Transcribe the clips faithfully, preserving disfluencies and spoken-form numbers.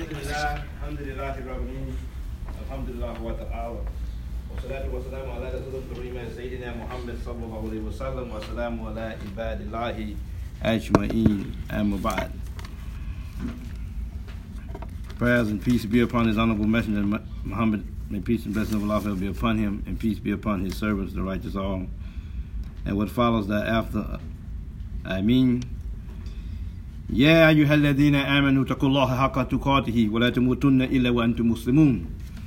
Alhamdulillah, alhamdulillah, Rabbil alhamdulillah wa ta'ala. Wa salatu wa salamu ala rasulil kareem Sayyidina Muhammad sallallahu alayhi wa sallam wa salamu ala ibadillahi ajma'in amma ba'd. Prayers and peace be upon his honorable messenger Muhammad. May peace and blessing of Allah be upon him, and peace be upon his servants, the righteous all. And what follows thereafter, I mean, يا أيها الذين آمنوا اتقوا الله حق تقاته ولا تموتن إلا وأنتم مسلمون.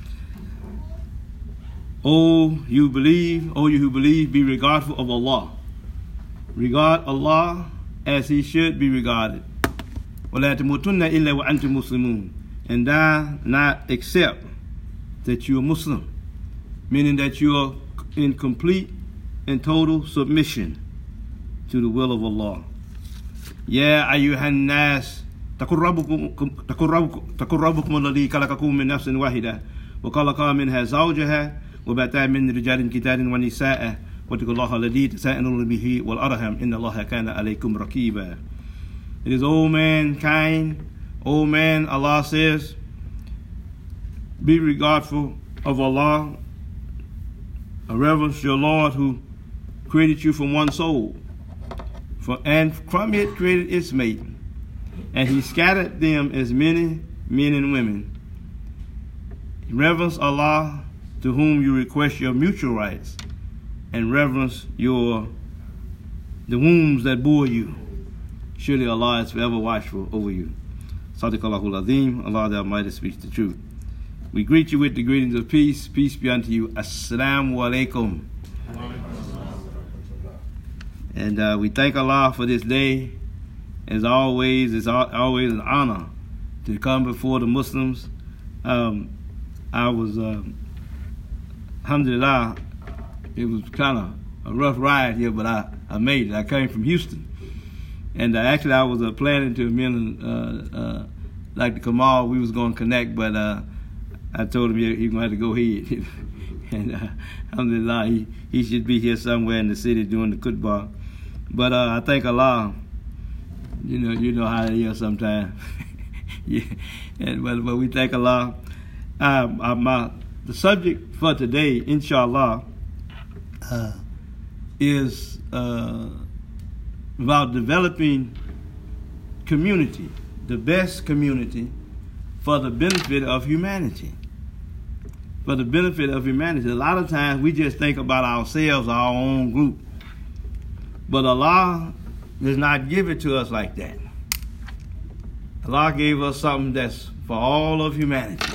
O you believe, O you who believe, be regardful of Allah. Regard Allah as He should be regarded. ولا تموتن إلا وأنتم مسلمون. And die not except that you are Muslim, meaning that you are in complete and total submission to the will of Allah. يا أيها الناس اتقوا ربكم الذي خلقكم من نفس واحدة وخلق منها زوجها وبث من رجال كثير ونساء واتقوا الله الذي تساءلون به والأرحام إن الله كان عليكم رقيبا. It is, O mankind, O man, Allah says, be regardful of Allah, reverence your Lord who created you from one soul. For, and from it created its mate, and He scattered them as many men and women. Reverence Allah, to whom you request your mutual rights, and reverence your the wombs that bore you. Surely Allah is forever watchful over you. Sadaqallahul Azim, Allah the Almighty speaks the truth. We greet you with the greetings of peace. Peace be unto you. Assalamu alaikum. And uh, we thank Allah for this day. As always, it's always an honor to come before the Muslims. Um, I was, uh, alhamdulillah, it was kind of a rough ride here, but I, I made it. I came from Houston. And uh, actually, I was uh, planning to, me and uh, uh, like the Kamal, we was going to connect, but uh, I told him he, he going to have to go ahead. And uh, alhamdulillah, he, he should be here somewhere in the city doing the khutbah. But uh, I thank Allah. You know, you know how it is sometimes. Yeah, and but, but we thank Allah. Um, uh, my the subject for today, inshallah, uh, is uh, about developing community, the best community, for the benefit of humanity. For the benefit of humanity. A lot of times we just think about ourselves, our own group. But Allah does not give it to us like that. Allah gave us something that's for all of humanity.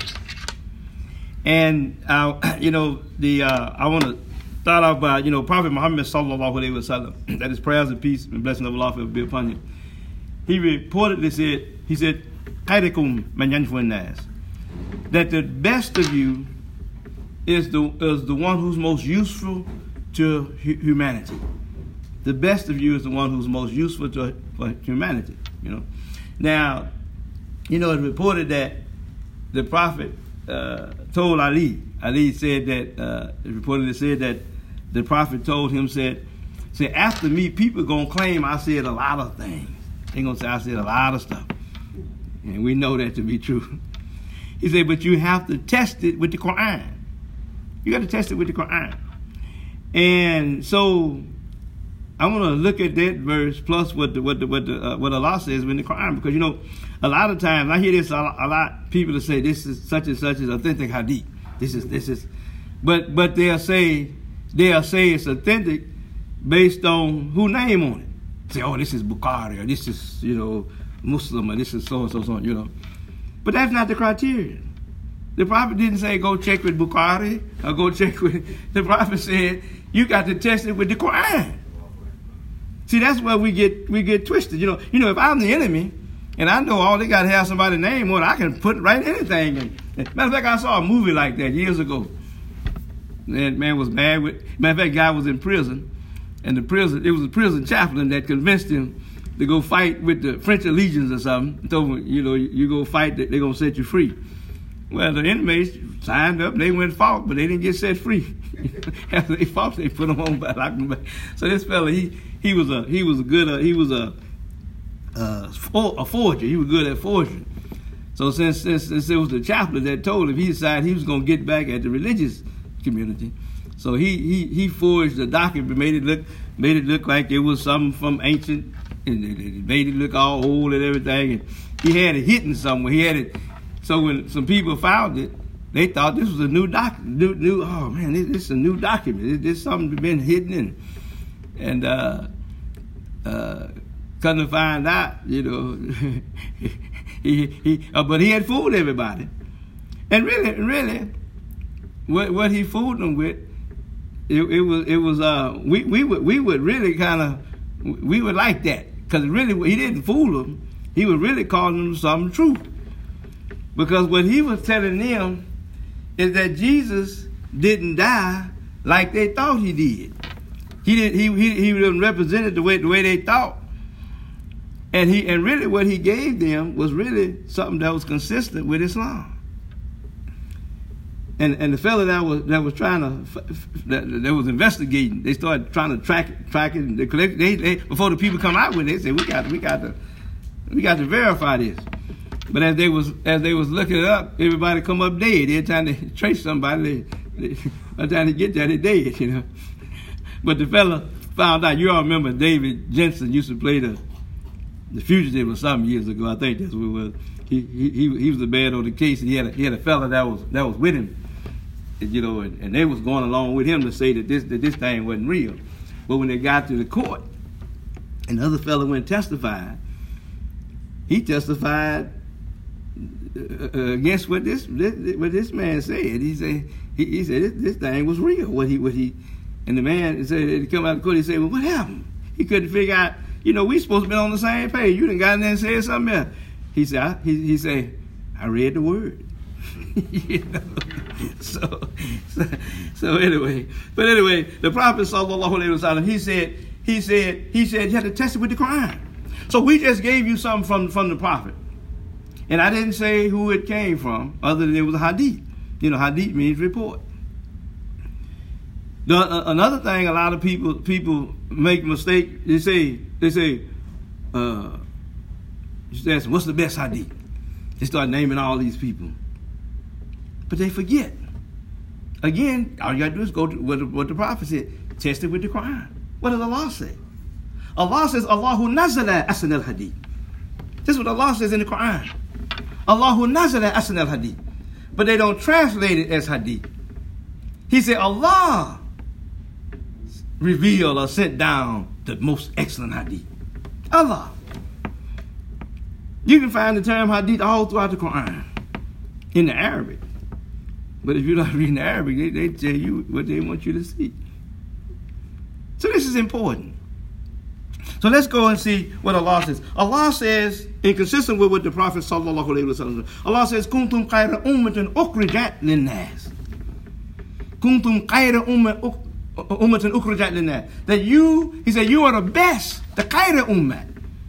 And, uh, you know, the uh, I want to start off by, you know, Prophet Muhammad sallallahu alayhi wa sallam, that his prayers of peace and blessing of Allah will be upon him. He reportedly said, he said, khayrukum man yanfa'u an-nas, that the best of you is the, is the one who's most useful to hu- humanity. The best of you is the one who's most useful to for humanity, you know. Now, you know, it's reported that the Prophet uh, told Ali, Ali said that, uh, it reportedly said that the Prophet told him, said, said, after me, people going to claim I said a lot of things. They're going to say I said a lot of stuff. And we know that to be true. He said, but you have to test it with the Quran. You got to test it with the Quran. And so I want to look at that verse plus what the, what the, what the, uh, what Allah says in the Quran, because you know a lot of times I hear this a lot, a lot people will say this is such and such is authentic hadith. This is this is, but but they'll say they'll say it's authentic based on who name on it. Say, oh, this is Bukhari, or this is, you know, Muslim, or this is so and so so on, you know. But that's not the criteria. The Prophet didn't say go check with Bukhari or go check with. The Prophet said you got to test it with the Quran. See, that's where we get we get twisted. You know, you know, if I'm the enemy and I know all they got to have somebody's name on it, I can put right anything in. Matter of fact, I saw a movie like that years ago. That man was mad with. Matter of fact, guy was in prison, and the prison it was a prison chaplain that convinced him to go fight with the French Legions or something. Told him, you know, you go fight, they're gonna set you free. Well, the inmates signed up, they went fought, but they didn't get set free. After they fought, they put them on back, locked them back. So this fella, he he was a he was a good uh, he was a uh, a forger. He was good at forging. So since, since, since it was the chaplain that told him, he decided he was going to get back at the religious community. So he he he forged the document, made it look made it look like it was something from ancient, and it made it look all old and everything. And he had it hidden somewhere. He had it. So when some people found it, they thought this was a new doc, new new. Oh man, this, this is a new document. This, this something been hidden in, and uh, uh, come to find out, you know, he he. Uh, but he had fooled everybody, and really, really, what what he fooled them with. It, it was it was uh we we would we would really kind of we would like that, because really he didn't fool them. He was really calling them something true, because what he was telling them is that Jesus didn't die like they thought he did. He did he he he didn't represent the way the way they thought, and he and really what he gave them was really something that was consistent with Islam. And and the fellow that was that was trying to that, that was investigating, they started trying to track it, track it. And they collect they, they before the people come out with it, they said we got we got to we got to verify this. But as they was as they was looking it up, everybody come up dead. Every time they trace somebody, they, they, by the time they get there, they dead. You know. But the fella found out. You all remember David Jensen used to play the the fugitive or something years ago. I think that's what it was. He he he was the bad on the case, and he had a, he had a fella that was that was with him. You know, and, and they was going along with him to say that this that this thing wasn't real. But when they got to the court, and the other fellow went and testified, he testified uh, against what this, this what this man said. He said he, he said this, this thing was real. What he what he and the man said he come out of the court. He said, well, what happened? He couldn't figure out. You know, we supposed to be on the same page. You done got in there and said something else. He said I, he he said I read the word. You know? So, so, so anyway, but anyway, the Prophet sallallahu alaihi wasallam, he said, he said, he said, you had to test it with the Quran. So we just gave you something from from the Prophet, and I didn't say who it came from, other than it was a hadith. You know, hadith means report. The, uh, another thing, a lot of people people make a mistake. They say they say, uh, you ask, what's the best hadith? They start naming all these people. But they forget. Again, all you got to do is go to what the, what the Prophet said. Test it with the Quran. What does Allah say? Allah says, Allahu nazala asn al-hadith. This is what Allah says in the Quran. Allahu nazala asn al-hadith. But they don't translate it as hadith. He said, Allah revealed or sent down the most excellent hadith. Allah. You can find the term hadith all throughout the Quran in the Arabic. But if you're not reading the Arabic, they, they tell you what they want you to see. So this is important. So let's go and see what Allah says. Allah says, inconsistent with what the Prophet sallallahu alaihi wasallam said, Allah says, "Kuntum khayra ummatin ukhrijat lin-nas." Kuntum khayra ummatin ukhrijat lin-nas. That you, he said, you are the best, the khayra ummah.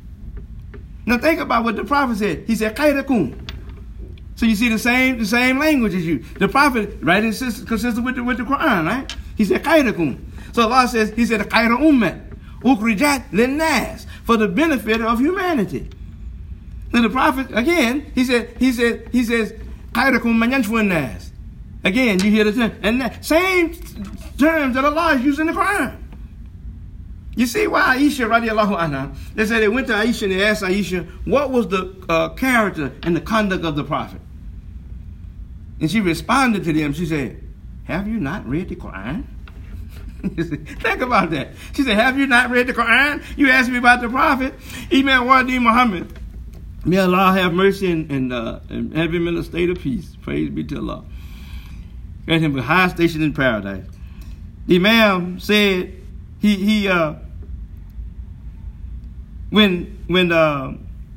Now think about what the Prophet said. He said, khayrakum. So you see the same the same language as you. The Prophet, right, is consistent with the, with the Quran, right? He said, khayrakum. So Allah says, he said, khayra ummah, ukhrijat lin-nas, for the benefit of humanity. Then the Prophet, again, he said, he said, he says, khayrakum man yanshur nas. Again, you hear the term, and that same terms that Allah is using in the Quran. You see why Aisha radiallahu anha, they said they went to Aisha and they asked Aisha, what was the uh, character and the conduct of the Prophet? And she responded to them, she said, have you not read the Quran? Think about that. She said, have you not read the Quran? You asked me about the Prophet. Imam Wadi Muhammad. May Allah have mercy and, and, uh, and have him in a state of peace. Praise be to Allah. Grant him a high station in paradise. The Imam said, he, he, uh, when, when, uh,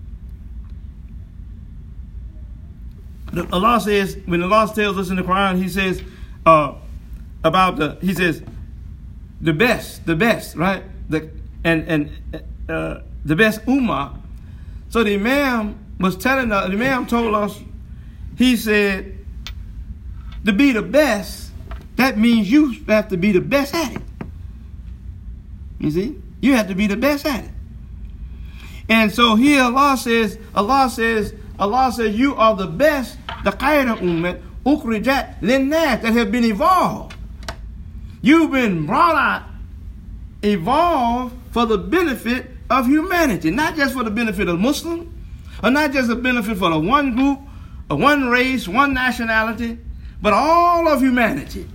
Allah says, when Allah tells us in the Quran, he says, uh, about the, he says, the best, the best, right? The, and, and, uh, the best ummah. So the Imam was telling us, the Imam told us, he said, to be the best, that means you have to be the best at it. You see? You have to be the best at it. And so here Allah says, Allah says, Allah said, you are the best, the khayra ummat, ukhrijat linnas, that have been evolved. You've been brought out, evolved for the benefit of humanity, not just for the benefit of Muslims, or not just the benefit for the one group, or one race, one nationality, but all of humanity.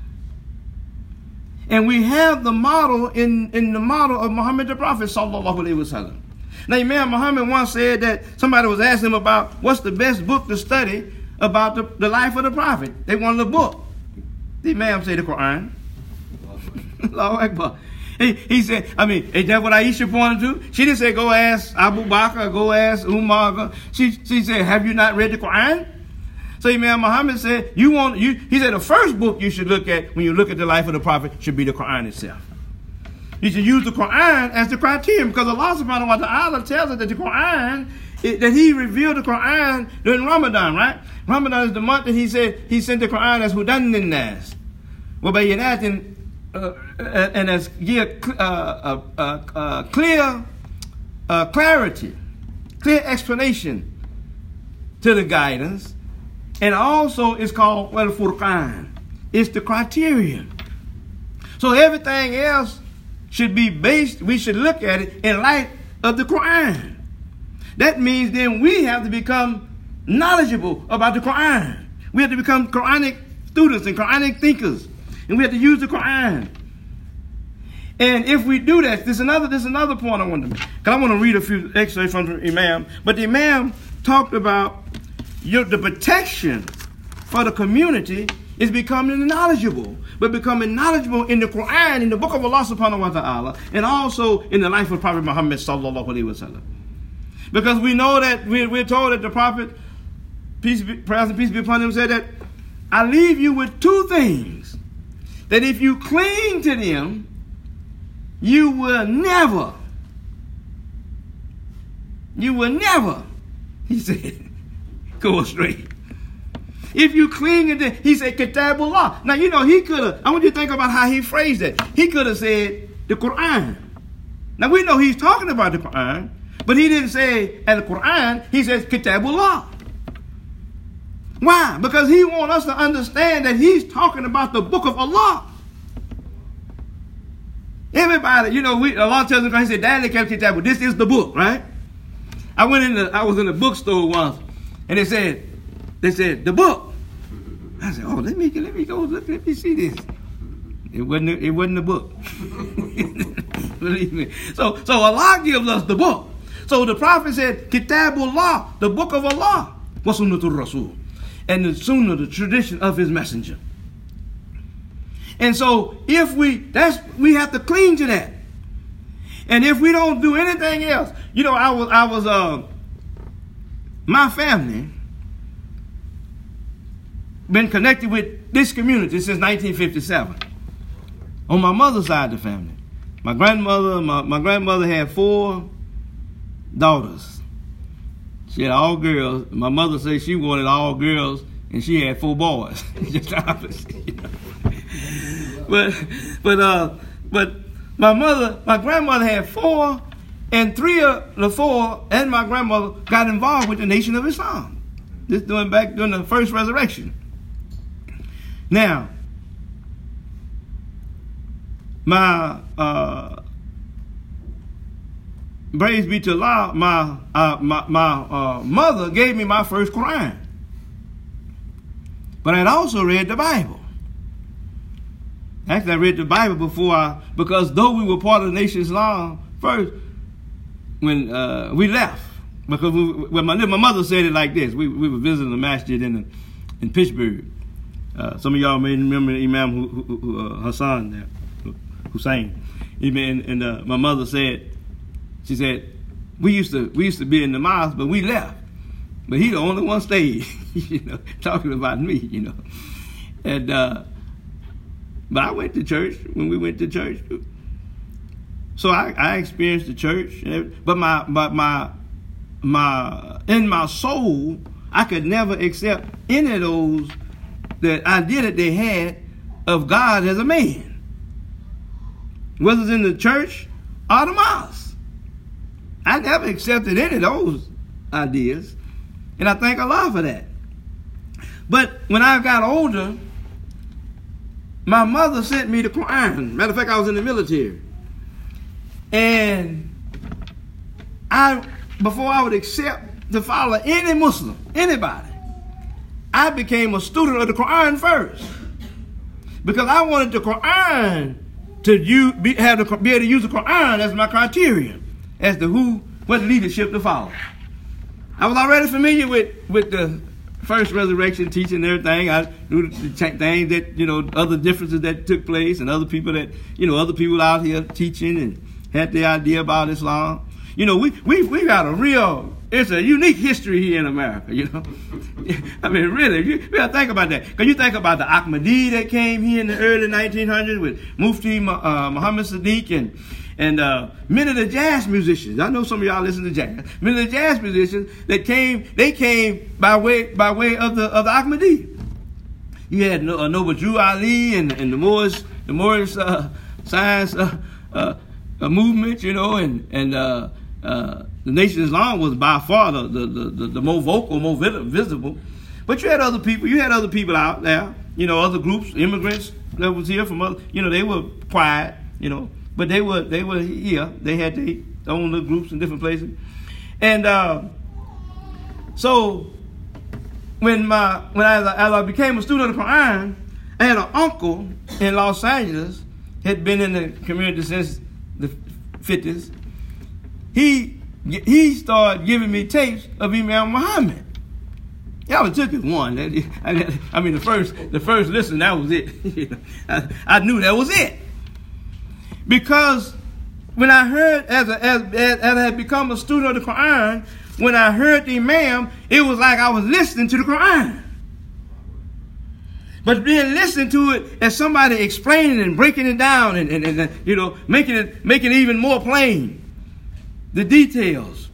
And we have the model in, in the model of Muhammad the Prophet sallallahu alaihi wasallam. Now, Imam Muhammad once said that somebody was asking him about what's the best book to study about the, the life of the Prophet. They wanted a book. The Imam said the Quran. Allahu Akbar. He, he said, I mean, is that what Aisha pointed to? She didn't say, go ask Abu Bakr, go ask Umar. She, she said, have you not read the Quran? So Imam Muhammad said, you want, you, he said the first book you should look at when you look at the life of the Prophet should be the Quran itself. You should use the Quran as the criterion, because Allah subhanahu wa ta'ala tells us that the Quran, it, that he revealed the Quran during Ramadan, right? Ramadan is the month that he said he sent the Quran as hudan linnas, wa bayyinatin, uh, and as give uh, uh, uh, uh, clear uh, clarity, clear explanation to the guidance. And also it's called well Furqan. It's the criterion. So everything else should be based, we should look at it in light of the Quran. That means then we have to become knowledgeable about the Quran. We have to become Quranic students and Quranic thinkers. And we have to use the Quran. And if we do that, there's another, there's another point I want to make. Because I want to read a few excerpts from the Imam. But the Imam talked about Your, the protection for the community is becoming knowledgeable, but becoming knowledgeable in the Quran, in the book of Allah subhanahu wa ta'ala, and also in the life of Prophet Muhammad sallallahu alaihi wasallam. Because we know that we're, we're told that the Prophet, peace be, praise and peace be upon him, said that I leave you with two things, that if you cling to them, you will never, you will never, he said, go astray. If you cling to it, he said, Kitabullah. Now, you know, he could have, I want you to think about how he phrased it. He could have said the Quran. Now, we know he's talking about the Quran, but he didn't say Al Quran, he says Kitabullah. Why? Because he wants us to understand that he's talking about the book of Allah. Everybody, you know, we, Allah tells us, he said, Daddy Kitabullah, this is the book, right? I went in the, I was in the bookstore once, and they said, they said, the book. I said, oh, let me let me go look, let me see this. It wasn't it wasn't the book. Believe me. So so Allah gives us the book. So the Prophet said, Kitabullah, the book of Allah, wa sunnatul Rasul, and the sunnah, the tradition of his messenger. And so if we that's we have to cling to that. And if we don't do anything else, you know, I was I was uh my family been connected with this community since nineteen fifty-seven. On my mother's side of the family. My grandmother, my, my grandmother had four daughters. She had all girls. My mother said she wanted all girls, and she had four boys. Just the opposite, you know. But but uh but my mother, my grandmother had four. And three of the four and my grandmother got involved with the Nation of Islam. This doing back during the first resurrection. Now, my uh, praise be to Allah, my uh, my, my uh, mother gave me my first Quran. But I'd also read the Bible. Actually, I read the Bible before I, because though we were part of the Nation of Islam first, when uh, we left, because we, when my, my mother said it like this, we, we were visiting the masjid in, the, in Pittsburgh. Uh, some of y'all may remember Imam Hu, Hu, Hu, uh, Hassan there, Hussein. And, and uh, my mother said, she said, we used to we used to be in the mosque, but we left. But he the only one stayed, you know, talking about me, you know. And uh, but I went to church when we went to church. So I, I experienced the church, but my but my my in my soul, I could never accept any of those that idea that they had of God as a man, whether it's in the church or the mosque. I never accepted any of those ideas. And I thank Allah for that. But when I got older, my mother sent me the Quran. Matter of fact, I was in the military. And I, before I would accept to follow any Muslim, anybody, I became a student of the Quran first. Because I wanted the Quran to use, be, have to be able to use the Quran as my criterion as to who, what leadership to follow. I was already familiar with, with the first resurrection teaching and everything. I knew the things that, you know, other differences that took place and other people that, you know, other people out here teaching and had the idea about Islam. You know, we we we got a real, it's a unique history here in America, you know. I mean, really, you, you got to think about that. Because you think about the Ahmadi that came here in the early nineteen hundreds with Mufti uh, Muhammad Sadiq and and uh, many of the jazz musicians. I know some of y'all listen to jazz. Many of the jazz musicians that came, they came by way by way of the of the Ahmadi. You had uh, Noble Drew Ali and and the Moorish the Moorish uh, science uh, uh, uh, movement, you know, and and uh, uh, the Nation of Islam was by far the the, the, the more vocal, more visible. But you had other people. You had other people out there. You know, other groups, immigrants that was here from other. You know, they were quiet. You know. But they were they were here. They had their own little groups in different places, and uh, so when my when I, as I became a student of the Quran, I had an uncle in Los Angeles, had been in the community since the fifties. He he started giving me tapes of Imam Muhammad. Yeah, I took it one. I mean, the first the first listen, that was it. You know, I, I knew that was it. Because when I heard, as, a, as, as, as I had become a student of the Quran, when I heard the Imam, it was like I was listening to the Quran. But being listening to it as somebody explaining and breaking it down and, and, and you know, making it, making it even more plain. The details.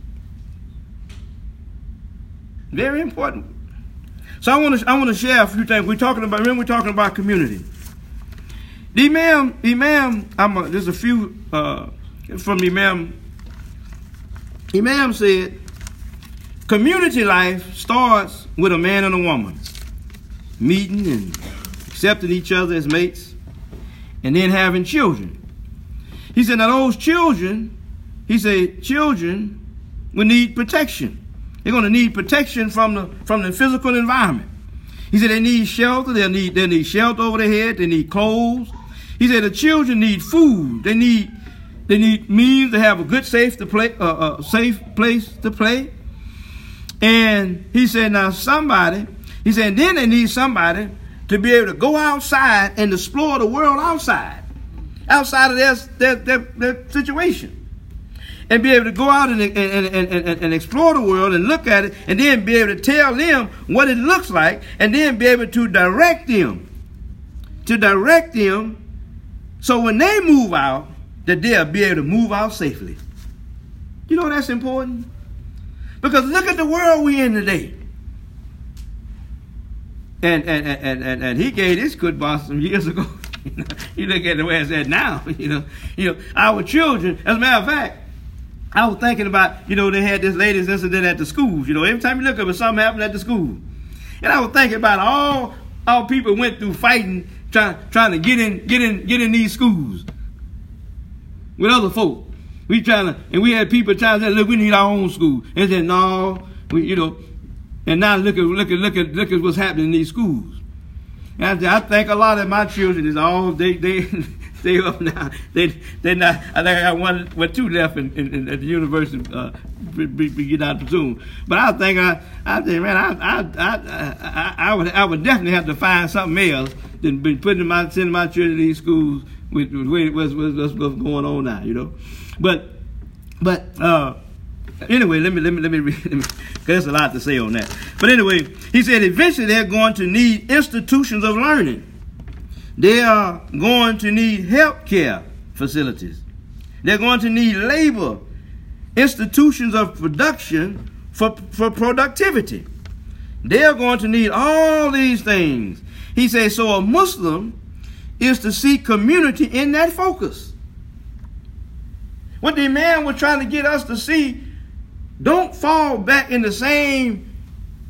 Very important. So I want to I want to share a few things. We're talking about, remember we're talking about community. The Imam, Imam, I'm a, there's a few uh, from Imam. Imam said, community life starts with a man and a woman meeting and accepting each other as mates, and then having children. He said, now those children, he said, children will need protection. They're going to need protection from the from the physical environment. He said they need shelter. They need they need shelter over their head. They need clothes. He said the children need food. They need they need means to have a good, safe to play, uh, uh, safe place to play. And he said, now somebody. He said, then they need somebody to be able to go outside and explore the world outside, outside of their their, their, their situation, and be able to go out and and, and, and and explore the world and look at it, and then be able to tell them what it looks like, and then be able to direct them, to direct them. So when they move out, that they'll be able to move out safely. You know that's important? Because look at the world we're in today. And and, and, and, and he gave this good boss some years ago. You know, you look at the way it's at now. You know, you know, our children, as a matter of fact, I was thinking about, you know, they had this latest incident at the schools. You know, every time you look up, something happened at the school. And I was thinking about all our people went through fighting, trying trying to get in, get in, get in these schools with other folk. We trying to, and we had people trying to say, look, we need our own school. And they said, no, we, you know, and now look at look at look at look at what's happening in these schools. And I, said, I think a lot of my children is all they they they up now. They they not. I think I got one, well, two left in, in, in at the university. Uh, be, be, be get out soon. But I think I I think man I I I I, I would I would definitely have to find something else than be putting my sending my children to these schools with, with what's, what's what's going on now. You know, but but. uh Anyway, let me let me let me read, because there's a lot to say on that. But anyway, he said eventually they're going to need institutions of learning. They are going to need health care facilities. They're going to need labor, institutions of production for, for productivity. They are going to need all these things. He says, so a Muslim is to see community in that focus. What the man was trying to get us to see, don't fall back in the same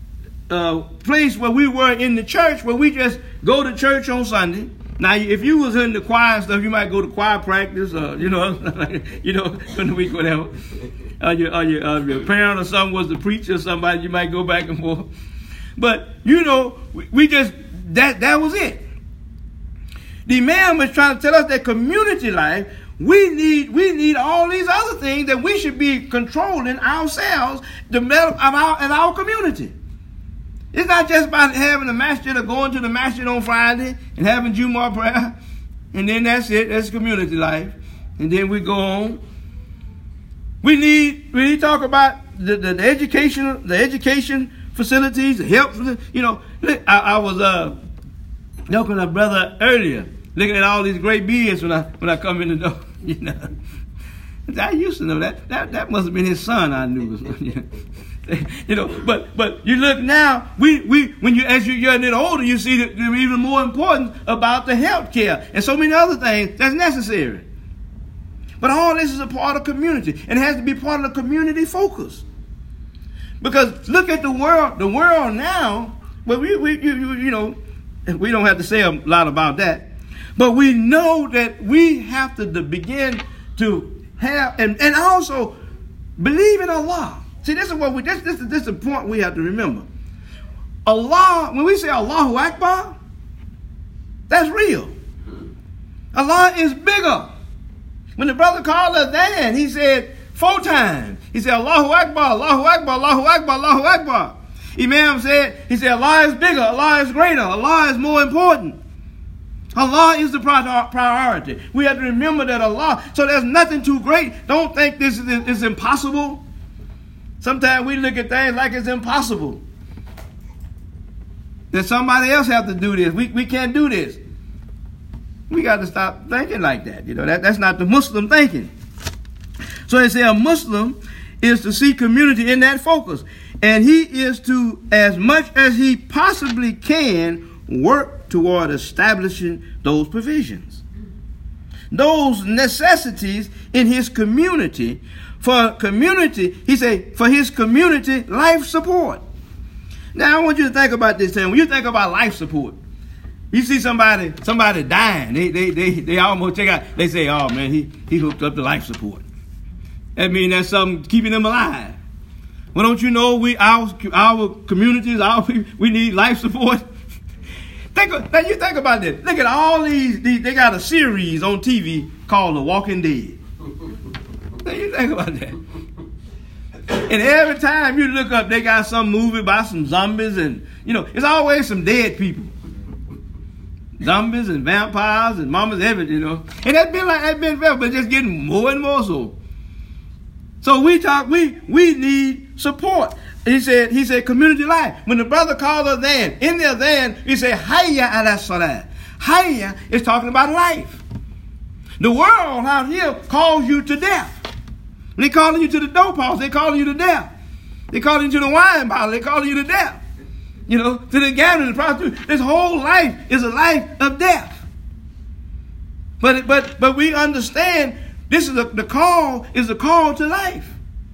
uh, place where we were in the church, where we just go to church on Sunday. Now, if you was in the choir and stuff, you might go to choir practice, or you know, you know, in the week, whatever. Or your, or your, uh, your parent or something was the preacher or somebody, you might go back and forth. But you know, we, we just that that was it. The man was trying to tell us that community life, we need we need all these other things that we should be controlling ourselves to develop our in our community. It's not just about having a masjid or going to the masjid on Friday and having Jumu'ah prayer, and then that's it. That's community life, and then we go on. We need we need to talk about the, the, the education the education facilities, the help. You know, I, I was uh talking to a brother earlier, looking at all these great beards when I when I come in the door. You know, I used to know that that that must have been his son. I knew. You know, but but you look now, we, we when you as you get a little older, you see that they're even more important about the health care and so many other things that's necessary. But all this is a part of community, and it has to be part of the community focus. Because look at the world, the world now. Well, we we you, you know, we don't have to say a lot about that, but we know that we have to, to begin to have and, and also believe in Allah. See, this is what we this this, this is the point we have to remember. Allah, when we say Allahu Akbar, that's real. Allah is bigger. When the brother called us then, he said four times. He said Allahu Akbar, Allahu Akbar, Allahu Akbar, Allahu Akbar. Imam said, he said Allah is bigger, Allah is greater, Allah is more important. Allah is the priority. We have to remember that Allah, so there's nothing too great. Don't think this is, is impossible. Sometimes we look at things like it's impossible. That somebody else have to do this. We we can't do this. We got to stop thinking like that. You know, that, that's not the Muslim thinking. So they say a Muslim is to see community in that focus. And he is to, as much as he possibly can, work toward establishing those provisions, those necessities in his community. For community, he said, for his community life support. Now I want you to think about this thing. When you think about life support, you see somebody somebody dying. They they they they almost check out. They say, "Oh man, he he hooked up to life support." That means that's something keeping them alive. Well, don't you know we our our communities, our people, we need life support. Think of, now you think about this. Look at all these, these. They got a series on T V called The Walking Dead. Now you think about that. And every time you look up, they got some movie about some zombies, and you know, it's always some dead people. Zombies and vampires and mamas, everything, you know. And that's been like that's been forever, but just getting more and more so. So we talk, we we need support. He said, he said community life. When the brother called us then, in there then, he said, Hayya ala salat. Hayya is talking about life. The world out here calls you to death. They calling you to the dope house. They calling you to death. They calling you to the wine bottle. They calling you to death. You know, to the gambling, the prostitution. This whole life is a life of death. But but but we understand this is a, the call is a call to life.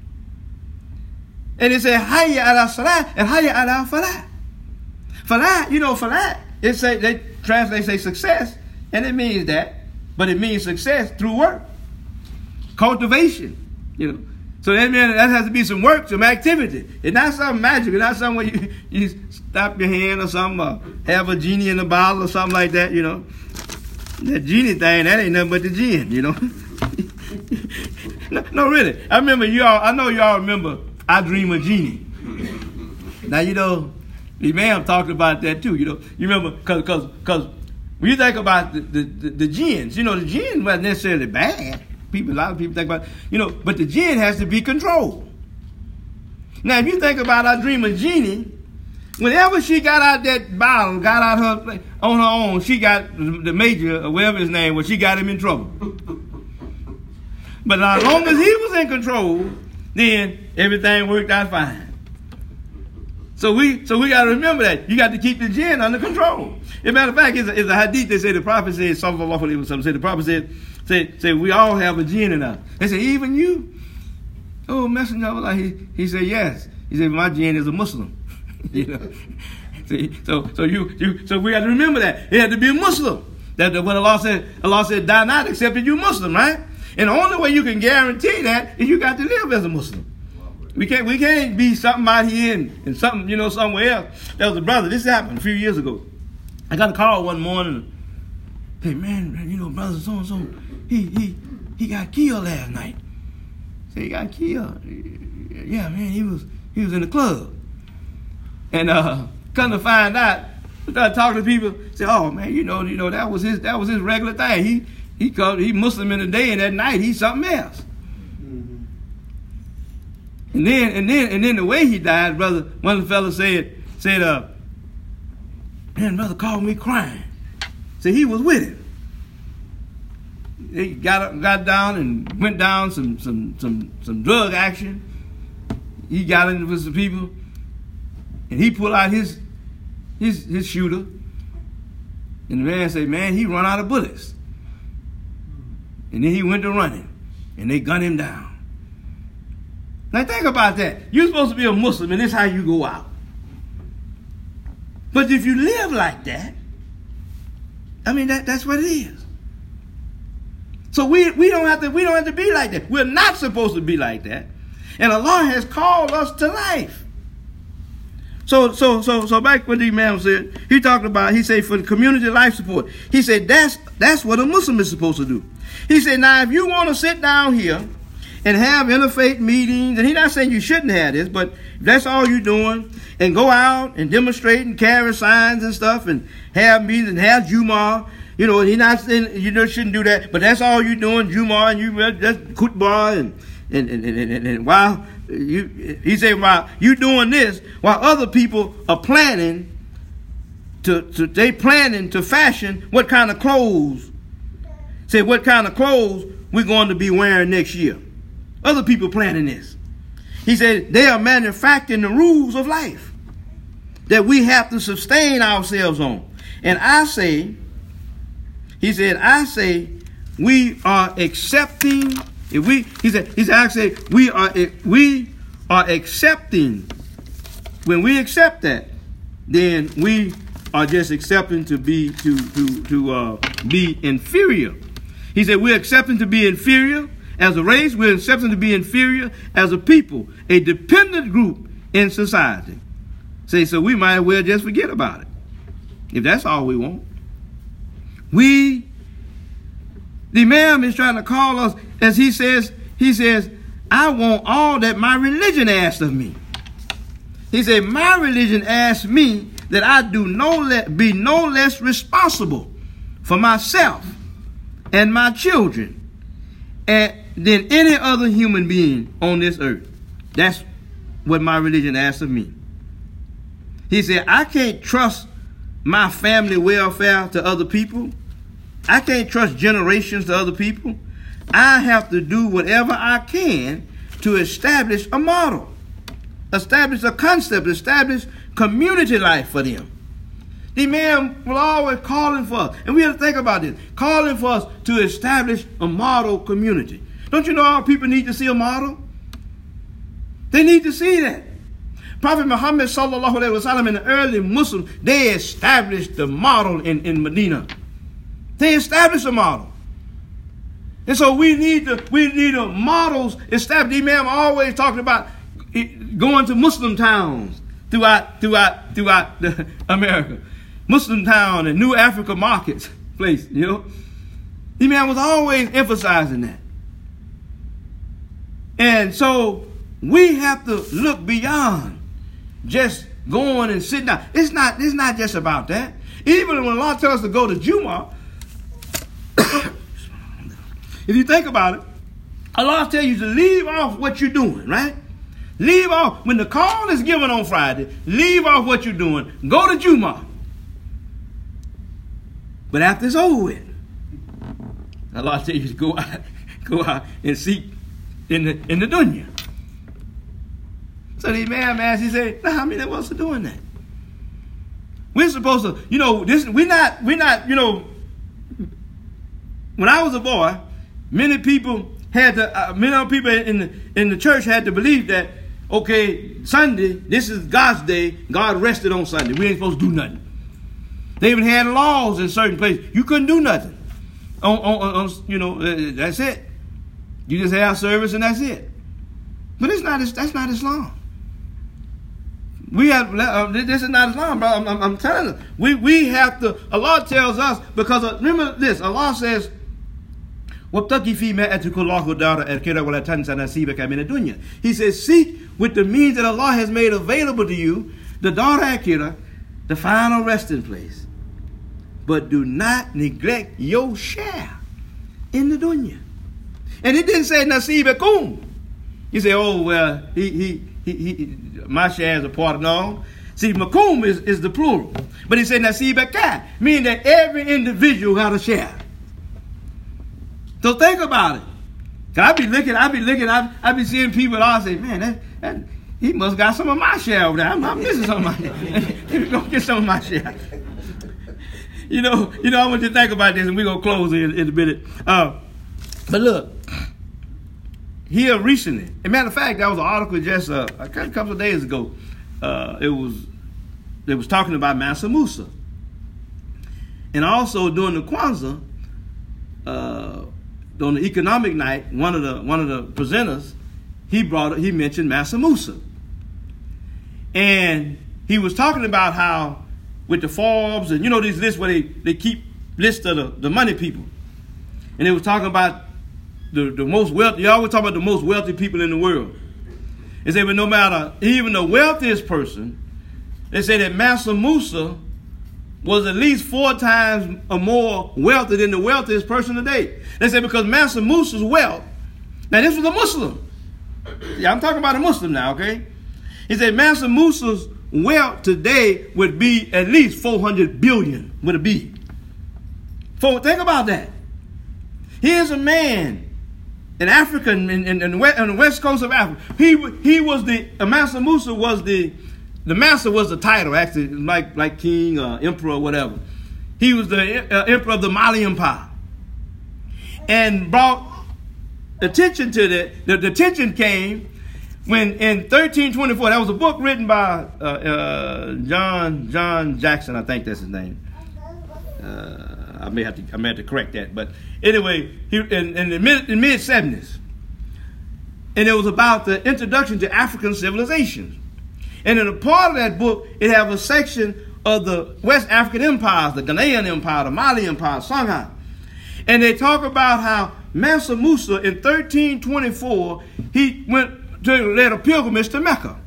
And it says Hayya ala salat and Hayya ala falah. Falah, you know, falah. It say they translate say success, and it means that, but it means success through work, cultivation. You know, so that means that has to be some work, some activity. It's not something magic. It's not something where you, you stop your hand or something, or have a genie in a bottle or something like that. You know, that genie thing, that ain't nothing but the gin. You know, no, no, really. I remember you all. I know you all remember I Dream of Genie. Now you know, the man talked about that too. You know, you remember because because because when you think about the the, the, the jinns, you know, the jinn wasn't necessarily bad. People, a lot of people think about, you know, but the jinn has to be controlled. Now, if you think about our dream of Genie, whenever she got out that bottle, got out her on her own, she got the major, or whatever his name was, she got him in trouble. But as long as he was in control, then everything worked out fine. So we, so we got to remember that you got to keep the jinn under control. As a matter of fact, it's a, it's a hadith. They say the prophet said, sallallahu alaihi wasallam, say the prophet said. Say, say, we all have a jinn in us. They say, even you? Oh, messenger of Allah. He, he said, yes. He said, my jinn is a Muslim. You know. See, so so you you so we have to remember that. It had to be a Muslim. That when Allah said, Allah said, die not except that you Muslim, right? And the only way you can guarantee that is you got to live as a Muslim. We can't we can't be something out here and, and something, you know, somewhere else. There was a brother, this happened a few years ago. I got a call one morning. Hey man, you know, brother so and so, he he he got killed last night. Say he got killed. Yeah, man, he was he was in the club. And uh come to find out, we started talking to people, say, oh man, you know, you know, that was his that was his regular thing. He he called he Muslim in the day, and at night he's something else. Mm-hmm. And then and then and then the way he died, brother, one of the fellas said, said, uh, man, brother called me crying. So he was with him. He got up, got down and went down some some some some drug action. He got in with some people, and he pulled out his his his shooter. And the man said, man, he run out of bullets. And then he went to running, and they gunned him down. Now think about that. You're supposed to be a Muslim, and this is how you go out. But if you live like that, I mean, that, that's what it is. So we we don't have to we don't have to be like that. We're not supposed to be like that. And Allah has called us to life. So so so so back what the Imam said, he talked about, he said for the community life support. He said that's that's what a Muslim is supposed to do. He said, now if you want to sit down here and have interfaith meetings, and he's not saying you shouldn't have this, but if that's all you're doing, and go out and demonstrate and carry signs and stuff and have meetings and have Jumu'ah, you know, he's not saying you know, shouldn't do that, but that's all you're doing, Jumu'ah, and you that's khutbah, and and and, and, and, and while you, he said, while you doing this, while other people are planning to, to they planning to fashion what kind of clothes, say what kind of clothes we're going to be wearing next year. Other people planning this. He said they are manufacturing the rules of life that we have to sustain ourselves on. And I say, he said, I say we are accepting, if we, he said, he said, I say we are, we are accepting, when we accept that, then we are just accepting to be, to, to, to uh, be inferior. He said we're accepting to be inferior as a race, we're accepting to be inferior as a people, a dependent group in society. Say, so we might as well just forget about it, if that's all we want. We, the Imam is trying to call us, as he says, he says, I want all that my religion asks of me. He said, my religion asks me that I do no le- be no less responsible for myself and my children and than any other human being on this earth. That's what my religion asks of me. He said, I can't trust my family welfare to other people. I can't trust generations to other people. I have to do whatever I can to establish a model, establish a concept, establish community life for them. The man will always calling for us, and we have to think about this, calling for us to establish a model community. Don't you know our people need to see a model? They need to see that. Prophet Muhammad sallallahu alaihi wasallam and the early Muslims, they established the model in, in Medina. They established a model. And so we need to we need a models established. The Imam always talking about going to Muslim towns throughout throughout throughout the America. Muslim town and New Africa markets place, you know. The Imam was always emphasizing that. And so we have to look beyond just going and sitting down. It's not, it's not just about that. Even when Allah tells us to go to Jumu'ah, if you think about it, Allah tells you to leave off what you're doing, right? Leave off. When the call is given on Friday, leave off what you're doing. Go to Jumu'ah. But after it's over with, Allah tells you to go out, go out and seek in the in the dunya. So the Imam asked, he said, now how many of us are doing that? We're supposed to, you know, this we're not, we're not, you know, when I was a boy, many people had to, uh, many other people in the in the church had to believe that, okay, Sunday, this is God's day. God rested on Sunday. We ain't supposed to do nothing. They even had laws in certain places. You couldn't do nothing. On, on, on you know, uh, that's it. You just have service and that's it. But it's not. That's not Islam. We have. Uh, this is not Islam, bro. I'm, I'm, I'm telling you. We we have to. Allah tells us because uh, remember this. Allah says, "Wabtaqi fi ma atakullahu dara al-akhirah wa la tansa nasibaka min ad-dunya." He says, seek with the means that Allah has made available to you the dar al-akhirah, the final resting place, but do not neglect your share in the dunya. And it didn't say nasibakum. You say, oh well, he he he, he my share is a part of no. See, makum is, is the plural, but he said nasibaka, meaning that every individual got a share. So think about it. Cause I be looking, I be looking, I I be seeing people. I say, man, that, that he must got some of my share over there. I'm, I'm missing some of my share. Let me go get some of my share. You know, you know, I want you to think about this, and we're gonna close in, in a minute. Uh, but look. Here recently, as a matter of fact, that was an article just uh, a couple of days ago. Uh, it was it was talking about Mansa Musa, and also during the Kwanzaa, uh, on the economic night, one of the one of the presenters he brought he mentioned Mansa Musa, and he was talking about how with the Forbes and you know these lists where they, they keep lists of the, the money people, and they was talking about. The, the most wealthy, you always talk about the most wealthy people in the world. They say, but no matter, even the wealthiest person, they say that Mansa Musa was at least four times or more wealthy than the wealthiest person today. They say because Mansa Musa's wealth, now this was a Muslim. Yeah, I'm talking about a Muslim now, okay? He said Mansa Musa's wealth today would be at least four hundred billion, would it be? For, think about that. Here's a man in Africa, in, in, in, the west, on the west coast of Africa, he he was the uh, Mansa Musa was the the Mansa was the title actually, like like king, uh, emperor, or whatever. He was the uh, emperor of the Mali Empire, and brought attention to that. The, the attention came when in thirteen twenty-four, that was a book written by uh, uh, John John Jackson, I think that's his name. Uh, I may have to I may have to correct that, but anyway, he, in, in the mid in mid seventies, and it was about the introduction to African civilizations. And in a part of that book, it have a section of the West African empires, the Ghanaian Empire, the Mali Empire, Songhai, and they talk about how Mansa Musa in thirteen twenty-four he went to led a pilgrimage to Mecca.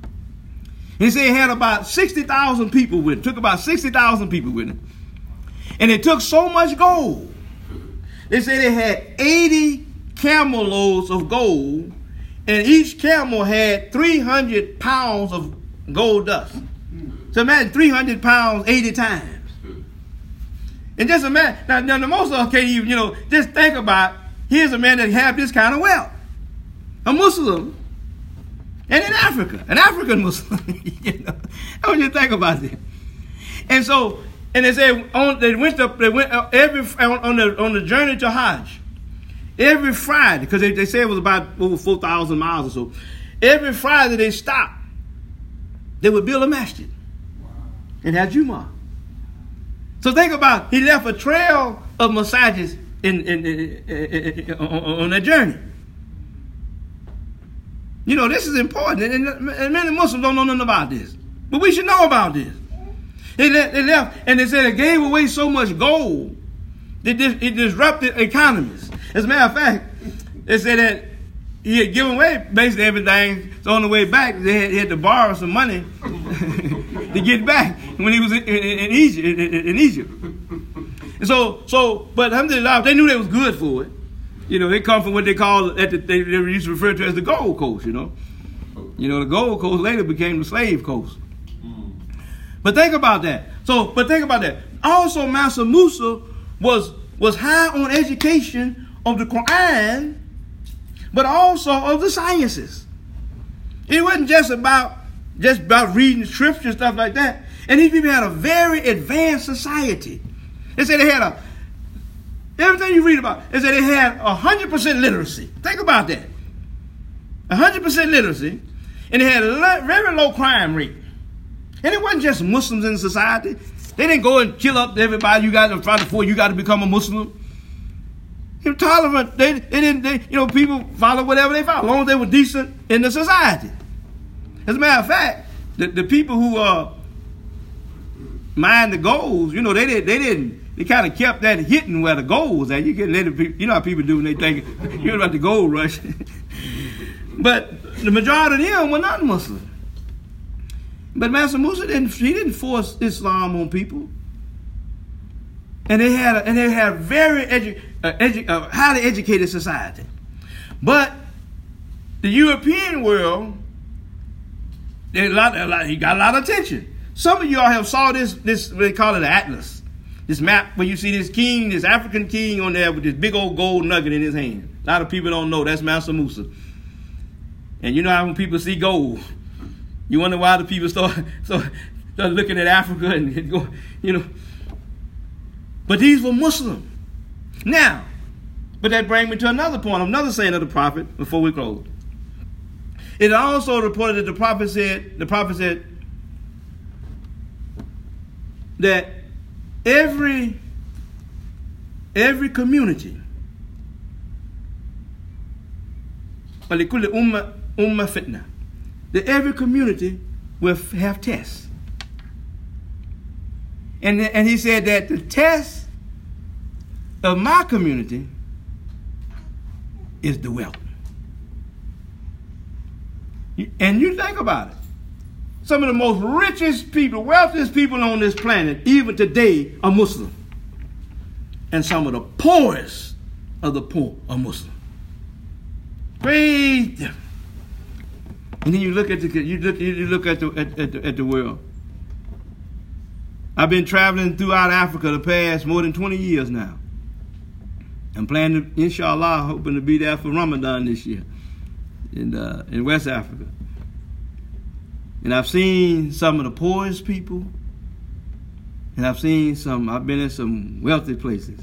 He said he had about sixty thousand people with him. Took about sixty thousand people with him. And it took so much gold. They say they had eighty camel loads of gold, and each camel had three hundred pounds of gold dust. So imagine three hundred pounds eighty times. And just imagine, now, now the most of us can't even, you know, just think about, here's a man that had this kind of wealth. A Muslim, and in Africa, an African Muslim. You know, I want you to think about this. And so, and they say on, they went up. They went uh, every on, on the on the journey to Hajj. Every Friday, because they, they say it was about over four thousand miles or so. Every Friday they stopped. They would build a masjid and have Jummah. So think about it. He left a trail of masajids in, in, in, in, in on, on that journey. You know this is important, and, and many Muslims don't know nothing about this, but we should know about this. They left, they left, and they said they gave away so much gold that it disrupted economies. As a matter of fact, they said that he had given away basically everything. So on the way back, they had, he had to borrow some money to get back when he was in, in, in Egypt. In, in Egypt. And so, so, but alhamdulillah, they knew they was good for it. You know, they come from what they call, at the, they, they used to refer to as the Gold Coast. You know, you know, the Gold Coast later became the Slave Coast. But think about that. So, but think about that. Also, Mansa Musa was was high on education of the Quran, but also of the sciences. It wasn't just about just about reading scripture and stuff like that. And these people had a very advanced society. They said they had a everything you read about. They said they had a hundred percent literacy. Think about that. A hundred percent literacy. And it had a very low crime rate. And it wasn't just Muslims in society. They didn't go and kill up everybody. You got to fight for. You got to become a Muslim. They were tolerant. They, they didn't. They, you know, people follow whatever they follow, as long as they were decent in the society. As a matter of fact, the, the people who uh, mind the goals, you know, they did. They didn't. They kind of kept that hidden where the goal was at. You can let it. You know how people do when they think you're about the gold rush. But the majority of them were not Muslim. But Master Musa didn't. He didn't force Islam on people. And they had a, and they had very edu, uh, edu, uh, highly educated society. But the European world, they a lot, a lot, he got a lot of attention. Some of y'all have saw this. This they call it an atlas. This map where you see this king, this African king on there with this big old gold nugget in his hand. A lot of people don't know that's Master Musa. And you know how when people see gold, you wonder why the people start, start, start looking at Africa and, and go, you know. But these were Muslim. Now, but that brings me to another point, another saying of the prophet before we close. It also reported that the prophet said, the prophet said that every every community, وَلِكُلِّ أُمَّةٍ أُمَّةٍ فِتْنَةٍ, that every community will have tests. And, and he said that the test of my community is the wealth. And you think about it. Some of the most richest people, wealthiest people on this planet, even today, are Muslim. And some of the poorest of the poor are Muslim. Great difference. And then you look at the you look you look at the at, at the at the world. I've been traveling throughout Africa the past more than twenty years now. I'm planning to, inshallah, hoping to be there for Ramadan this year in uh, in West Africa. And I've seen some of the poorest people, and I've seen some. I've been in some wealthy places,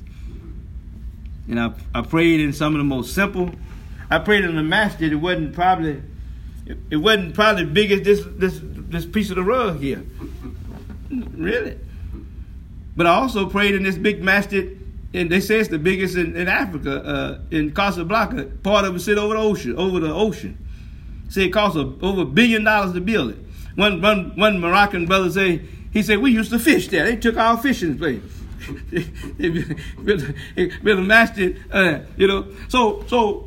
and I I prayed in some of the most simple. I prayed in the masjid. It wasn't probably. It wasn't probably big as this this this piece of the rug here, really. But I also prayed in this big masjid, and they say it's the biggest in, in Africa, uh, in Casablanca. Part of it sit over the ocean, over the ocean. Say it costs a, over a billion dollars to build it. One one one Moroccan brother say he said we used to fish there. They took our fishing place. They built, built a masjid, uh, you know. So so.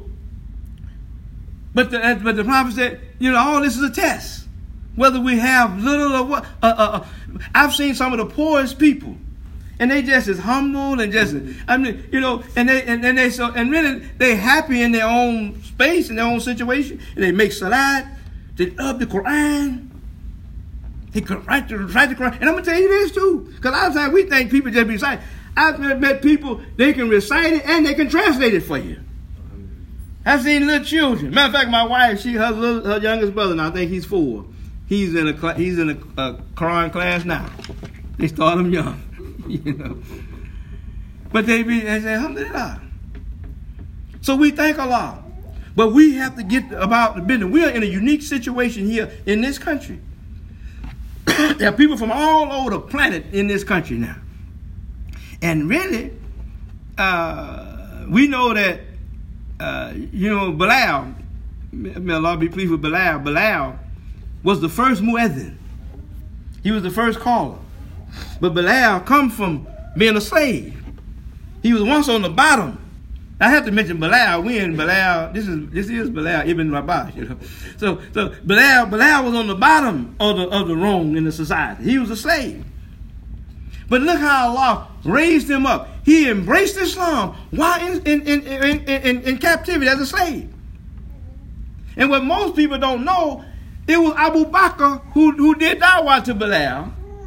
But the, but the prophet said, you know, all this is a test. Whether we have little or what. Uh, uh, uh, I've seen some of the poorest people, and they just as humble and just, I mean, you know, and they and, and they so and really they happy in their own space, in their own situation, and they make salat, they love the Quran, they can write the, write the Quran. And I'm gonna tell you this too, because a lot of times we think people just recite. I've met people they can recite it and they can translate it for you. I've seen little children. Matter of fact, my wife, she her little, her youngest brother, now I think he's four. He's in a he's in a, a Quran class now. They start him young, you know. But they be they say alhamdulillah. So we thank Allah, but we have to get about the business. We are in a unique situation here in this country. There are people from all over the planet in this country now, and really, uh, we know that. Uh, you know, Bilal, may Allah be pleased with Bilal, Bilal was the first muezzin. He was the first caller. But Bilal come from being a slave. He was once on the bottom. I have to mention Bilal. We in Bilal, this is this is Bilal Ibn Rabah, you know. So so Bilal, Bilal was on the bottom of the of the rung in the society. He was a slave. But look how Allah raised him up. He embraced Islam while in, in, in, in, in, in captivity as a slave. And what most people don't know, it was Abu Bakr who, who did da'wah to Bilal.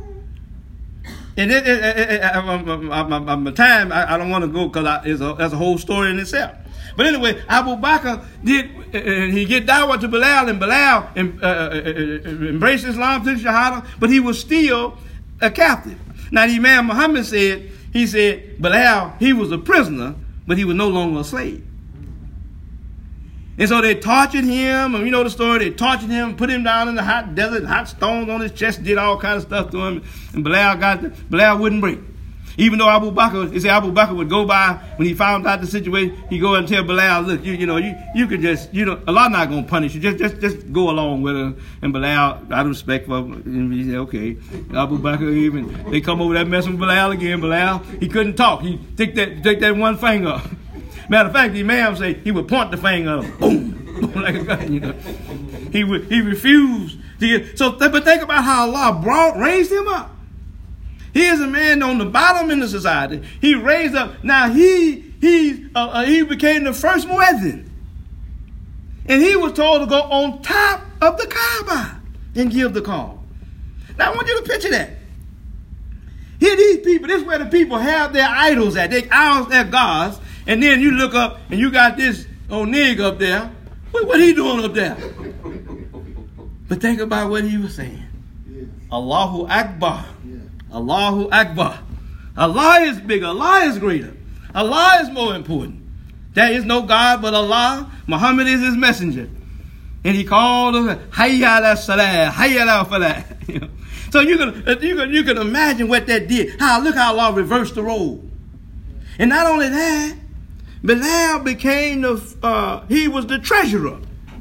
And it, it, it, it, my time, I, I don't want to go because it's a, that's a whole story in itself. But anyway, Abu Bakr did, and he get da'wah to Bilal, and Bilal uh, uh, embraced Islam, took Shahada, but he was still a captive. Now, the Imam Muhammad said, he said, Bilal, he was a prisoner, but he was no longer a slave. And so they tortured him, and you know the story, they tortured him, put him down in the hot desert, hot stones on his chest, did all kinds of stuff to him, and Bilal got the, Bilal wouldn't break. Even though Abu Bakr, they say Abu Bakr would go by, when he found out the situation, he'd go and tell Bilal, look, you you know, you, you could just, you know, Allah not going to punish you, just just just go along with her. And Bilal, out of respect for him, he said, okay. Abu Bakr even, they come over there messing with Bilal again. Bilal, he couldn't talk. He take that take that one finger. Matter of fact, the Imam say he would point the finger, boom, like a gun, you know. He would, he refused to get, so, but think about how Allah brought, raised him up. He is a man on the bottom in the society. He raised up. Now he he uh, uh, he became the first muezzin, and he was told to go on top of the Kaaba and give the call. Now I want you to picture that. Here, these people. This is where the people have their idols at. They idols, their gods, and then you look up and you got this old nigga up there. What what he doing up there? But think about what he was saying. Allahu Akbar. Allahu Akbar. Allah is bigger. Allah is greater. Allah is more important. There is no God but Allah. Muhammad is his messenger. And he called us, Hayya ala salah, Hayya ala falah. So you can, you, can, you can imagine what that did. How, look how Allah reversed the role. And not only that, Bilal became the, uh, he was the treasurer.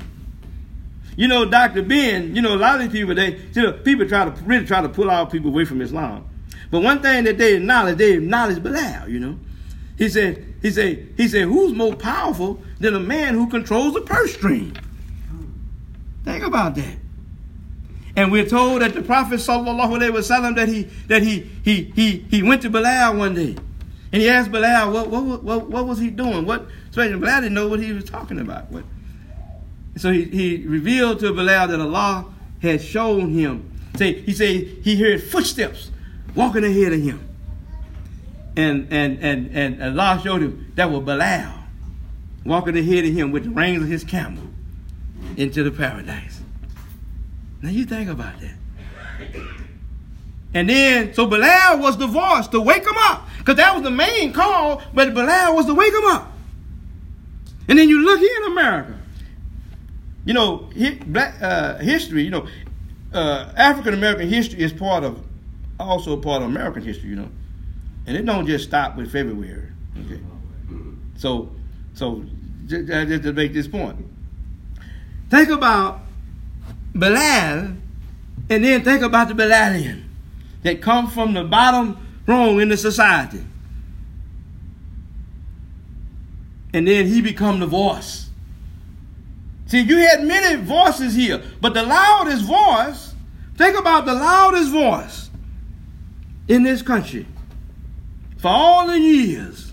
You know, Doctor Ben, you know, a lot of these people, they, you know, people try to really try to pull out people away from Islam. But one thing that they acknowledge, they acknowledge Bilal, you know. He said, he said, he said, who's more powerful than a man who controls the purse string? Think about that. And we're told that the Prophet sallallahu alaihi wasallam that he that he he he he went to Bilal one day, and he asked Bilal what what what what was he doing? What? Especially Bilal didn't know what he was talking about. What? So he, he revealed to Bilal that Allah had shown him. Say, he said he heard footsteps walking ahead of him. And, and, and, and Allah showed him that was Bilal walking ahead of him with the reins of his camel into the paradise. Now you think about that. And then, so Bilal was the voice to wake him up. Because that was the main call, but Bilal was to wake him up. And then you look here in America. You know, black uh, history, you know, uh, African-American history is part of, also part of American history, you know. And it don't just stop with February, okay? So, so just, just to make this point. Think about Bilal, and then think about the Bilalian that come from the bottom rung in the society. And then he become the voice. See, you had many voices here, but the loudest voice, think about the loudest voice in this country for all the years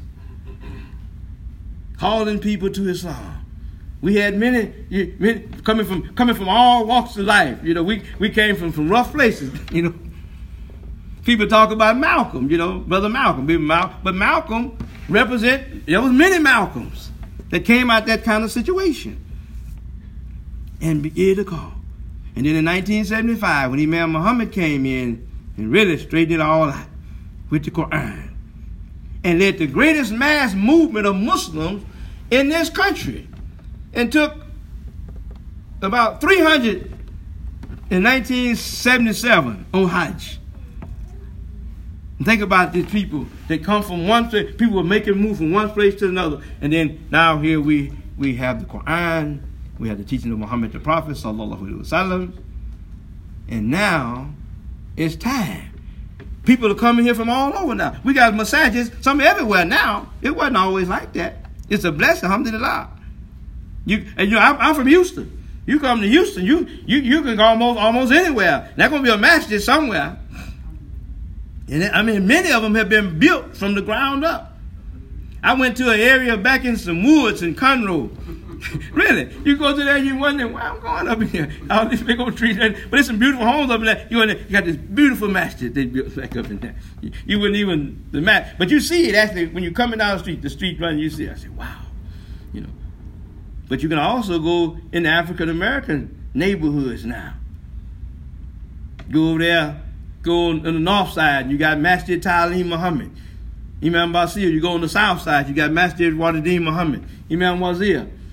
calling people to Islam. We had many, many coming from coming from all walks of life. You know, we, we came from, from rough places, you know. People talk about Malcolm, you know, Brother Malcolm. But Malcolm represent, there was many Malcolms that came out that kind of situation. And began to call. And then in nineteen seventy-five, when Imam Muhammad came in and really straightened it all out with the Quran and led the greatest mass movement of Muslims in this country and took about three hundred in nineteen seventy-seven on Hajj. And think about these people that come from one place. People were making move from one place to another. And then now here we, we have the Quran. We have the teaching of Muhammad the Prophet, sallallahu alaihi wasallam. And now it's time. People are coming here from all over now. We got massages, some everywhere now. It wasn't always like that. It's a blessing, alhamdulillah. You, and you know, I'm, I'm from Houston. You come to Houston, you you you can go almost almost anywhere. There's going to be a masjid somewhere. And I mean, many of them have been built from the ground up. I went to an area back in some woods in Conroe. Really, you go to there, you wonder, why I'm going up here. All these big old trees, but there's some beautiful homes up in there. You, in there, you got this beautiful masjid they built back up in there. You, you wouldn't even the map, but you see it actually when you're coming down the street. The street running, you see it. I say, wow, you know. But you can also go in the African American neighborhoods now. Go over there, go on, on the north side, you got Masjid Ta'aleem Muhammad. Imam Basir, you go on the south side, you got Masjid Wadadim Muhammad. Imam Wazir.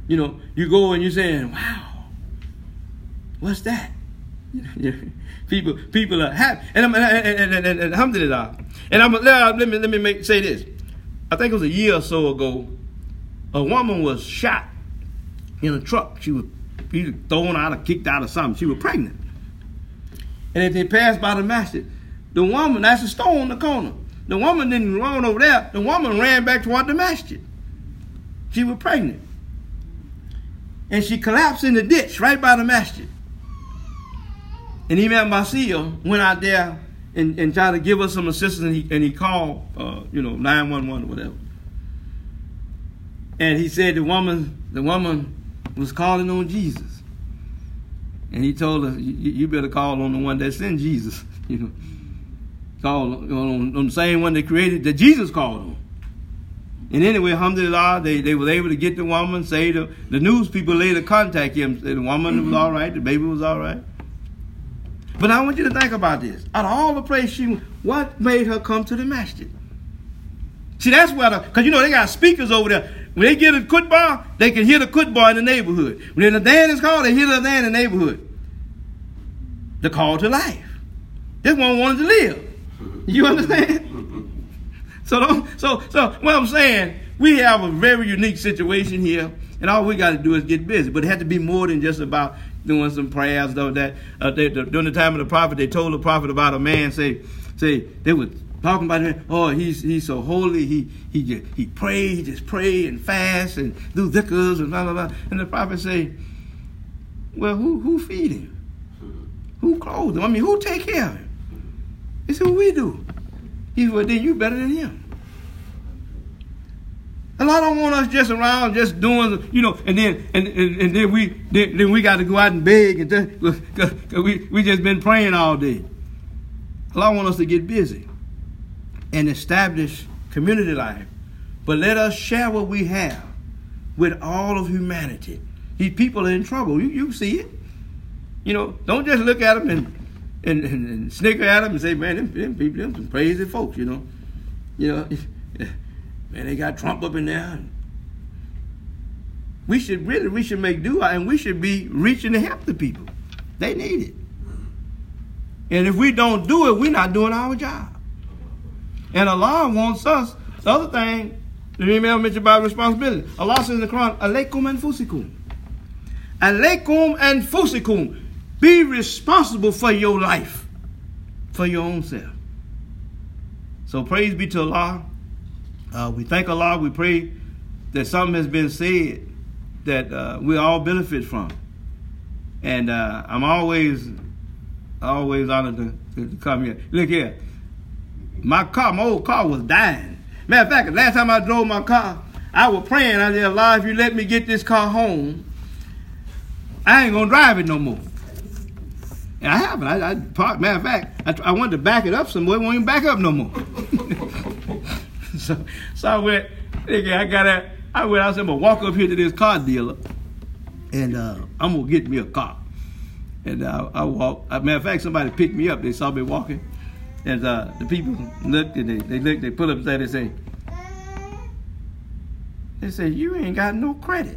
You know, you go and you're saying, wow, what's that? people people are happy. And, I'm, and, and, and, and, and alhamdulillah. And I'm, let me, let me make, say this. I think it was a year or so ago, a woman was shot in a truck. She was either thrown out or kicked out or something. She was pregnant. And if they passed by the masjid, the woman, that's a stone in the corner. The woman didn't run over there. The woman ran back toward the masjid. She was pregnant. And she collapsed in the ditch right by the masjid. And Imam Basil went out there and, and tried to give us some assistance, and he, and he called, uh, you know, nine one one or whatever. And he said the woman, the woman was calling on Jesus. And he told her, you, you better call on the one that sent Jesus, you know. Call on, on the same one that created, that Jesus called on. And anyway, alhamdulillah, they, they were able to get the woman, say the, the news people later contact him, say the woman was all right, the baby was all right. But I want you to think about this. Out of all the places she went, what made her come to the masjid? See, that's where the, because you know they got speakers over there. When they get a khutbah, they can hear the khutbah in the neighborhood. When the adhan is called, they hear the adhan in the neighborhood. The call to life. This one wanted to live. You understand? so, don't, so, so what I'm saying, we have a very unique situation here, and all we got to do is get busy. But it had to be more than just about doing some prayers, though. That uh, they, the, during the time of the prophet, they told the prophet about a man. Say, say they were talking about him. Oh, he's he's so holy. He he just he pray, he just pray and fast and do dhikrs and blah blah blah. And the prophet say, well, who who feed him? Who clothes him? I mean, who take care of him? He said, what we do? He said, well, then you better than him. A lot don't want us just around, just doing, you know, and then and, and, and then we then, then we got to go out and beg, and just, cause, cause we we just been praying all day. A lot want us to get busy and establish community life, but let us share what we have with all of humanity. These people are in trouble. You you see it. You know, don't just look at them and and, and, and snicker at them and say, man, them, them people, them some crazy folks. You know, you know. Man, they got Trump up in there. We should really, we should make dua, and we should be reaching to help the people. They need it. And if we don't do it, we're not doing our job. And Allah wants us. The other thing, the Imam mentioned about responsibility. Allah says in the Quran, alaykum anfusikum. Alaykum anfusikum. Be responsible for your life, for your own self. So praise be to Allah. Uh, we thank Allah. We pray that something has been said that uh, we all benefit from. And uh, I'm always, always honored to, to, to come here. Look here. My car, my old car was dying. Matter of fact, the last time I drove my car, I was praying. I said, Allah, if you let me get this car home, I ain't going to drive it no more. And I haven't. I, I parked. Matter of fact, I, I wanted to back it up somewhere. It won't even back up no more. So, so I went, I got a, I went, I said, I'm going to walk up here to this car dealer, and uh, I'm going to get me a car. And uh, I walked, as a matter of fact, somebody picked me up. They saw me walking. And uh, the people looked, and they, they looked, they put up there, they say, they say, you ain't got no credit.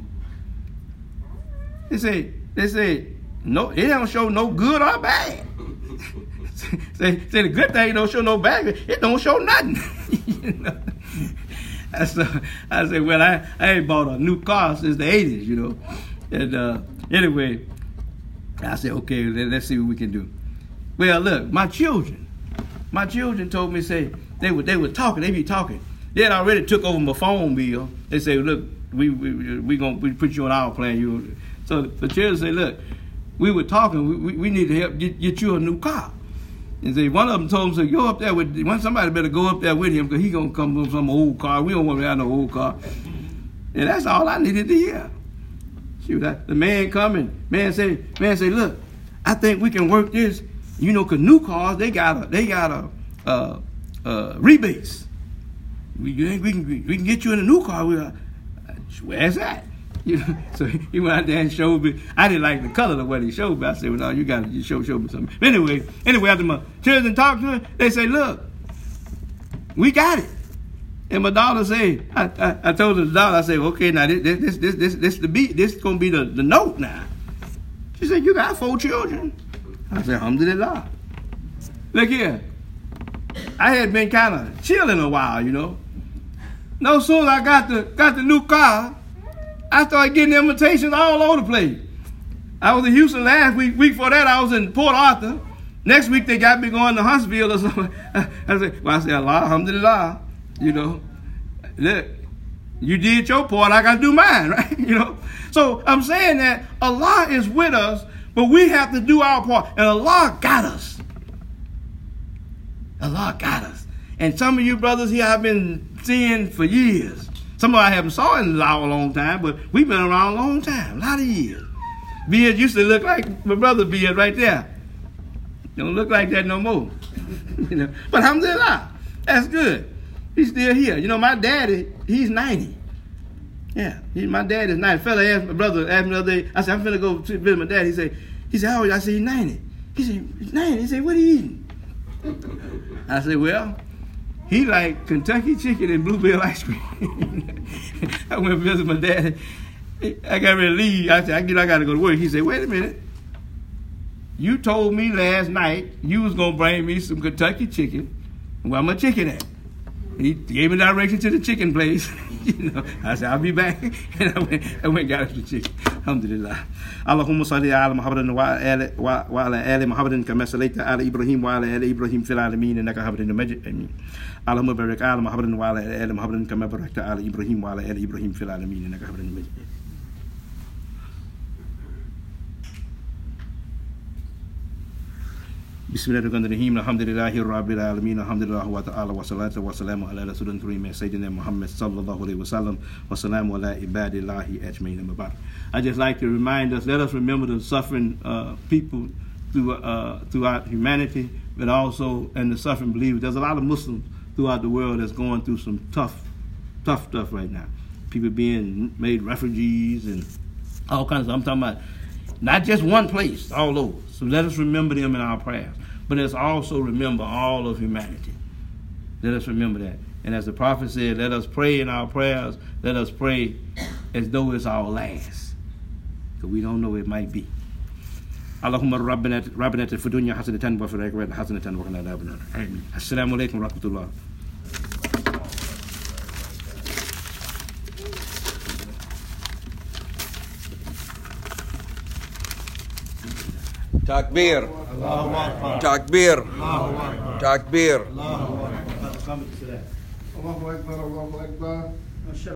They say, they say, no, it don't show no good or bad. Say, say the good thing don't show no bad, it don't show nothing. You know? I said, I said, well, I, I ain't bought a new car since the eighties, you know. And uh, anyway, I said, okay, let, let's see what we can do. Well, look, my children, my children told me, say, they were they were talking, they be talking. They had already took over my phone bill. They say, look, we we we gonna we put you on our plan. You, so the children say, look, we were talking, we we, we need to help get, get you a new car. And say, one of them told him, say, go up there with, one somebody better go up there with him because he going to come with some old car. We don't want to have no old car. And that's all I needed to hear. Shoot, I, the man coming, man say, man say, look, I think we can work this. You know, because new cars, they got a, they got a, uh, uh, rebates. We, we, can, we can get you in a new car. We, uh, where's that? You know, so he went out there and showed me. I didn't like the color of what he showed me. I said, well, no, you got to show, show me something. But anyway, anyway, after my children talked to him, they say, look, we got it. And my daughter said, I, I, I told the daughter, I said, okay, now this this this this this the beat, this is gonna be the, the note now. She said, you got four children. I said, alhamdulillah. Look here. I had been kind of chilling a while, you know. No sooner I got the got the new car, I started getting invitations all over the place. I was in Houston last week. Week before that, I was in Port Arthur. Next week, they got me going to Huntsville or something. I said, well, I said, Allah, alhamdulillah. You know, look, you did your part, I got to do mine, right? You know. So I'm saying that Allah is with us, but we have to do our part. And Allah got us. Allah got us. And some of you brothers here I've been seeing for years. Some of I haven't saw in a long time, but we've been around a long time, a lot of years. Beard used to look like my brother Beard right there. Don't look like that no more. You know. But alhamdulillah, that's good. He's still here. You know, my daddy, he's ninety. Yeah, he, my dad is ninety. Fella asked my brother, asked me the other day, I said, I'm finna go visit my dad. He said, he said, how old? I said, he's ninety. He said, he's ninety. He said, what are you eating? I said, well, he like Kentucky chicken and bluebell ice cream. I went to visit my dad. I got ready to leave. I said, I get, I got to go to work. He said, wait a minute. You told me last night you was going to bring me some Kentucky chicken. Where my chicken at? He gave me direction to the chicken place. You know, I said, I'll be back. And I went, I went and got the chicken. Alhamdulillah. Allahumma salli ala Muhammadin wa ala ali Muhammadin kama sallaita ala Ibrahim wa ala ali Ibrahim fil alamin innaka hamidun majid. Amin. Allahumma barik ala Muhammadin wa ala ali Muhammadin kama barakta ala Ibrahim wa ala ali Ibrahim fil alamin innaka hamidun majid. Bismillahirrahmanirrahim. Alhamdulillahi rabbil alamin. Alhamdulillah wa ta'ala wa salatu wa salamu ala rasulun kareem sayyidina Muhammad sallallahu alaihi wasallam wa salamu ala ibadillahi ajmain. I just like to remind us, let us remember the suffering uh, people through, uh, throughout humanity, but also and the suffering believers. There's a lot of Muslims throughout the world that's going through some tough, tough stuff right now. People being made refugees and all kinds of stuff. I'm talking about not just one place, all over. So let us remember them in our prayers. But let's also remember all of humanity. Let us remember that. And as the prophet said, let us pray in our prayers. Let us pray as though it's our last. Because we don't know, it might be. Allahumma rabbana fi dunya hasanatan wa fil akhirati hasanatan wa qina adhaban nar. Amen. Assalamu alaikum wa rahmatullah. Takbir. Takbir. Takbir. Allahu Akbar. Allahu Akbar.